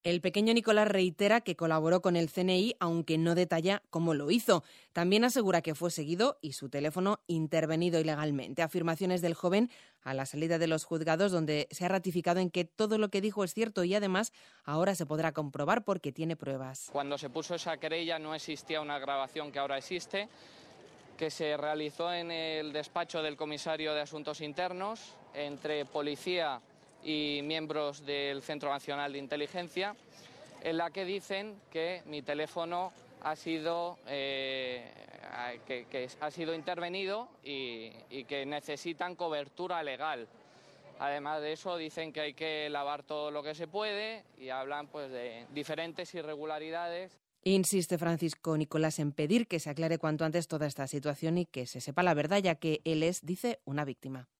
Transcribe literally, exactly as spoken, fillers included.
El pequeño Nicolás reitera que colaboró con el C N I, aunque no detalla cómo lo hizo. También asegura que fue seguido y su teléfono intervenido ilegalmente. Afirmaciones del joven a la salida de los juzgados, donde se ha ratificado en que todo lo que dijo es cierto y además ahora se podrá comprobar porque tiene pruebas. Cuando se puso esa querella no existía una grabación que ahora existe, que se realizó en el despacho del comisario de Asuntos Internos entre policía y miembros del Centro Nacional de Inteligencia, en la que dicen que mi teléfono ha sido, eh, que, que ha sido intervenido y, y que necesitan cobertura legal. Además de eso, dicen que hay que lavar todo lo que se puede y hablan pues de diferentes irregularidades. Insiste Francisco Nicolás en pedir que se aclare cuanto antes toda esta situación y que se sepa la verdad, ya que él es, dice, una víctima.